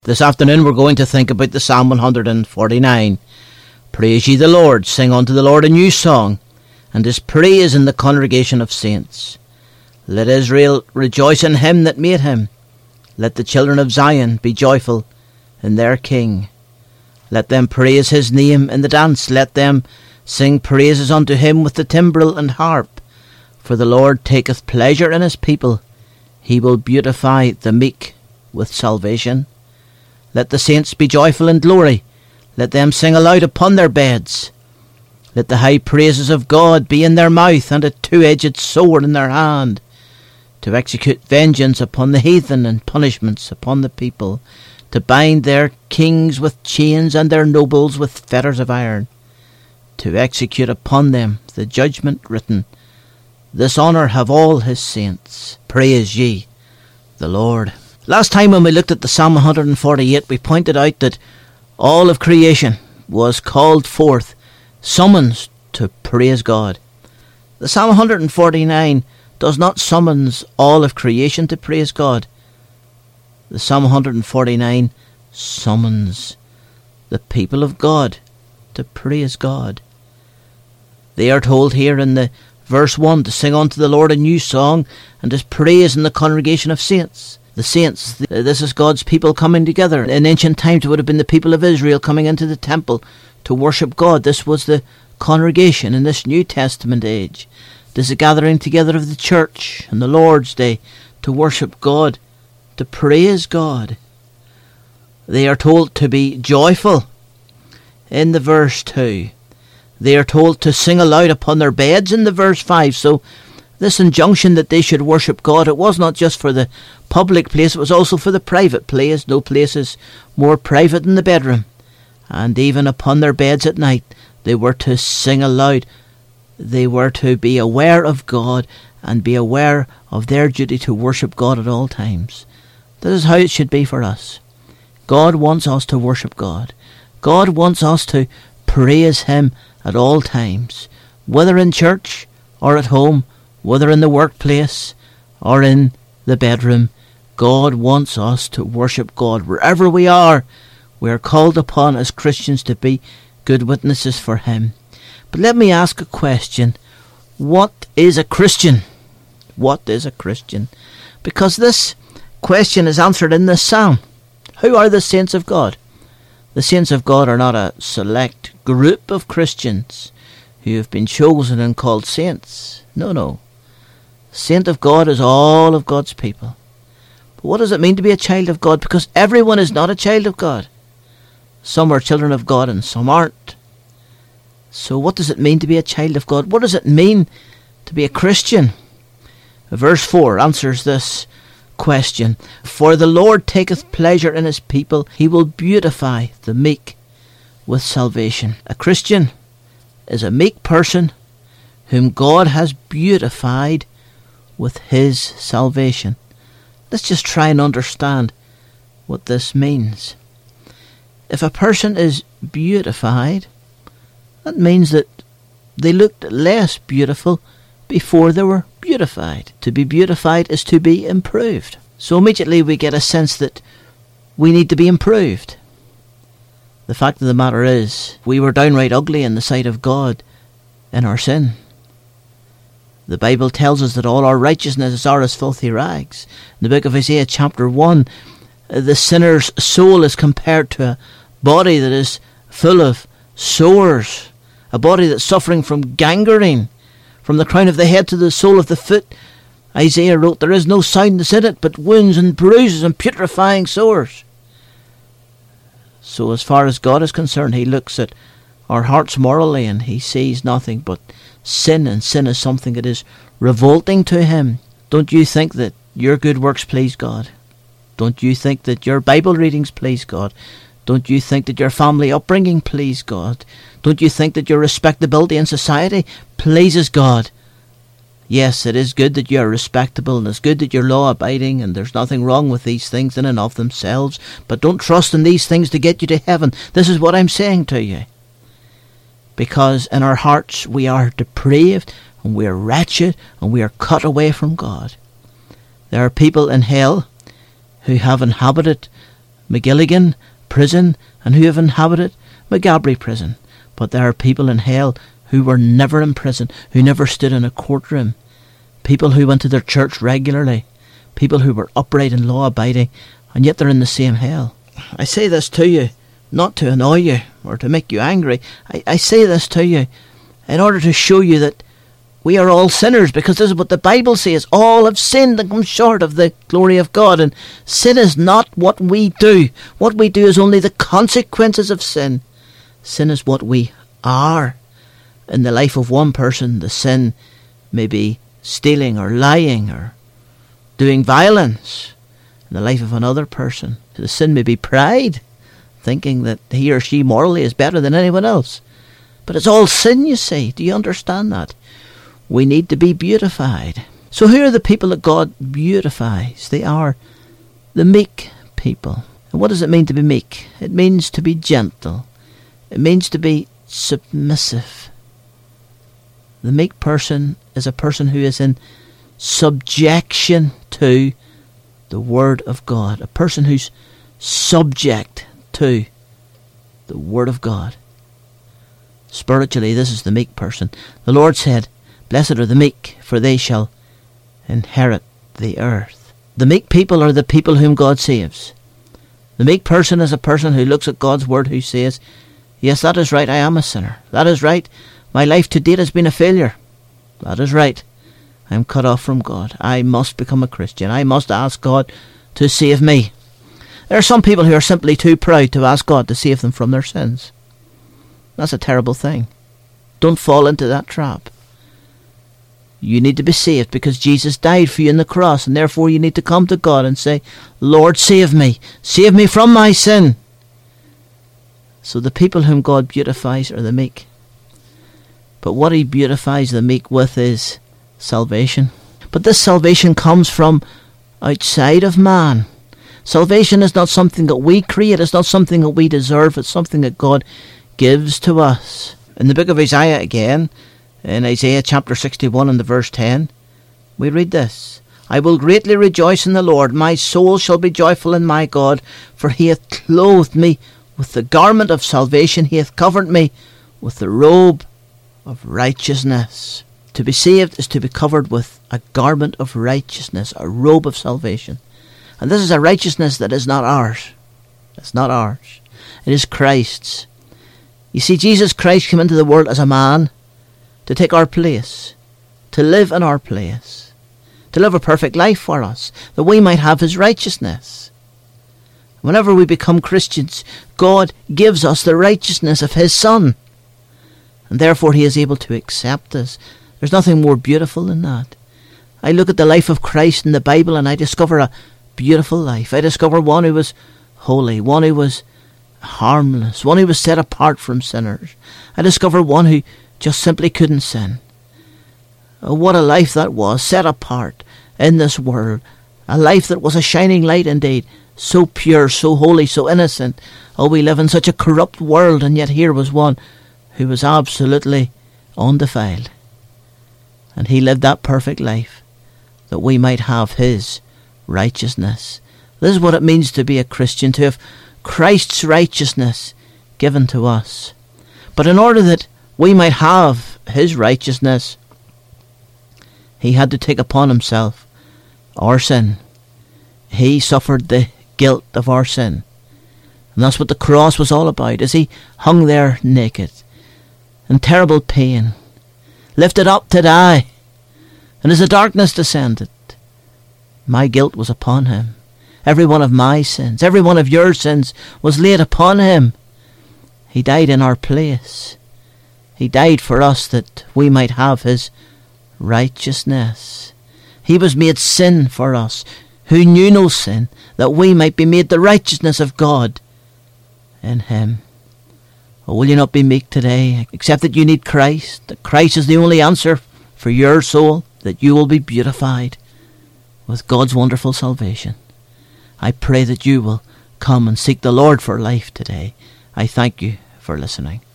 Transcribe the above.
This afternoon we're going to think about the Psalm 149. Praise ye the Lord, sing unto the Lord a new song, and his praise in the congregation of saints. Let Israel rejoice in him that made him. Let the children of Zion be joyful in their King. Let them praise his name in the dance. Let them sing praises unto him with the timbrel and harp. For the Lord taketh pleasure in his people. He will beautify the meek with salvation. Let the saints be joyful in glory. Let them sing aloud upon their beds. Let the high praises of God be in their mouth, and a two-edged sword in their hand, to execute vengeance upon the heathen and punishments upon the people, to bind their kings with chains and their nobles with fetters of iron, to execute upon them the judgment written. This honour have all his saints. Praise ye the Lord. Last time when we looked at the Psalm 148, we pointed out that all of creation was called forth, summons to praise God. The Psalm 149 does not summons all of creation to praise God. The Psalm 149 summons the people of God to praise God. They are told here in the verse 1 to sing unto the Lord a new song, and his praise in the congregation of saints. The saints, this is God's people coming together. In ancient times it would have been the people of Israel coming into the temple to worship God. This was the congregation in this New Testament age. This is a gathering together of the church on the Lord's Day to worship God, to praise God. They are told to be joyful in the verse 2. They are told to sing aloud upon their beds in the verse 5. So this injunction that they should worship God, it was not just for the public place, it was also for the private place. No place is more private than the bedroom. And even upon their beds at night, they were to sing aloud. They were to be aware of God and be aware of their duty to worship God at all times. That is how it should be for us. God wants us to worship God. God wants us to praise him at all times, whether in church or at home, whether in the workplace or in the bedroom. God wants us to worship God. Wherever we are called upon as Christians to be good witnesses for him. But let me ask a question. What is a Christian? What is a Christian? Because this question is answered in this psalm. Who are the saints of God? The saints of God are not a select group of Christians who have been chosen and called saints. No. Saint of God is all of God's people. But what does it mean to be a child of God? Because everyone is not a child of God. Some are children of God and some aren't. So what does it mean to be a child of God? What does it mean to be a Christian? Verse 4 answers this question. For the Lord taketh pleasure in his people. He will beautify the meek with salvation. A Christian is a meek person whom God has beautified with his salvation. Let's just try and understand what this means. If a person is beautified, that means that they looked less beautiful before they were beautified. To be beautified is to be improved. So immediately we get a sense that we need to be improved. The fact of the matter is, we were downright ugly in the sight of God in our sin. The Bible tells us that all our righteousnesses are as filthy rags. In the book of Isaiah chapter 1, the sinner's soul is compared to a body that is full of sores, a body that's suffering from gangrene, from the crown of the head to the sole of the foot. Isaiah wrote, there is no soundness in it, but wounds and bruises and putrefying sores. So as far as God is concerned, he looks at our hearts morally and he sees nothing but sin, and sin is something that is revolting to him. Don't you think that your good works please God? Don't you think that your Bible readings please God? Don't you think that your family upbringing please God? Don't you think that your respectability in society pleases God? Yes, it is good that you are respectable, and it's good that you're law-abiding, and there's nothing wrong with these things in and of themselves, but don't trust in these things to get you to heaven. This is what I'm saying to you. Because in our hearts we are depraved, and we are wretched, and we are cut away from God. There are people in hell who have inhabited Magilligan prison and who have inhabited Maghaberry prison. But there are people in hell who were never in prison, who never stood in a courtroom. People who went to their church regularly. People who were upright and law-abiding, and yet they're in the same hell. I say this to you, not to annoy you or to make you angry. I say this to you in order to show you that we are all sinners, because this is what the Bible says. All have sinned and come short of the glory of God. And sin is not what we do. What we do is only the consequences of sin. Sin is what we are. In the life of one person, the sin may be stealing or lying or doing violence. In the life of another person, the sin may be pride, thinking that he or she morally is better than anyone else. But it's all sin, you see. Do you understand that? We need to be beautified. So who are the people that God beautifies? They are the meek people. And what does it mean to be meek? It means to be gentle. It means to be submissive. The meek person is a person who is in subjection to the Word of God. A person who's subject to the Word of God. Spiritually, this is the meek person. The Lord said, "Blessed are the meek, for they shall inherit the earth." The meek people are the people whom God saves. The meek person is a person who looks at God's Word, who says, "Yes, that is right, I am a sinner. That is right, my life to date has been a failure. That is right, I am cut off from God. I must become a Christian. I must ask God to save me." There are some people who are simply too proud to ask God to save them from their sins. That's a terrible thing. Don't fall into that trap. You need to be saved because Jesus died for you on the cross, and therefore you need to come to God and say, "Lord, save me. Save me from my sin." So the people whom God beautifies are the meek. But what He beautifies the meek with is salvation. But this salvation comes from outside of man. Salvation is not something that we create. It's not something that we deserve. It's something that God gives to us. In the book of Isaiah again, in Isaiah chapter 61 and the verse 10, we read this: "I will greatly rejoice in the Lord. My soul shall be joyful in my God, for He hath clothed me with the garment of salvation. He hath covered me with the robe of righteousness." To be saved is to be covered with a garment of righteousness, a robe of salvation. And this is a righteousness that is not ours. It's not ours. It is Christ's. You see, Jesus Christ came into the world as a man to take our place, to live in our place, to live a perfect life for us, that we might have His righteousness. Whenever we become Christians, God gives us the righteousness of His Son, and therefore He is able to accept us. There's nothing more beautiful than that. I look at the life of Christ in the Bible and I discover a beautiful life. I discover one who was holy, one who was harmless, one who was set apart from sinners. I discover one who just simply couldn't sin. Oh, what a life that was, set apart in this world. A life that was a shining light indeed, so pure, so holy, so innocent. Oh, we live in such a corrupt world, and yet here was one who was absolutely undefiled. And He lived that perfect life that we might have His righteousness. This is what it means to be a Christian, to have Christ's righteousness given to us. But in order that we might have His righteousness, He had to take upon Himself our sin. He suffered the guilt of our sin. And that's what the cross was all about, as He hung there naked, in terrible pain, lifted up to die. And as the darkness descended, my guilt was upon Him. Every one of my sins, every one of your sins was laid upon Him. He died in our place. He died for us that we might have His righteousness. He was made sin for us, who knew no sin, that we might be made the righteousness of God in Him. Oh, will you not be meek today, except that you need Christ, that Christ is the only answer for your soul, that you will be beautified with God's wonderful salvation. I pray that you will come and seek the Lord for life today. I thank you for listening.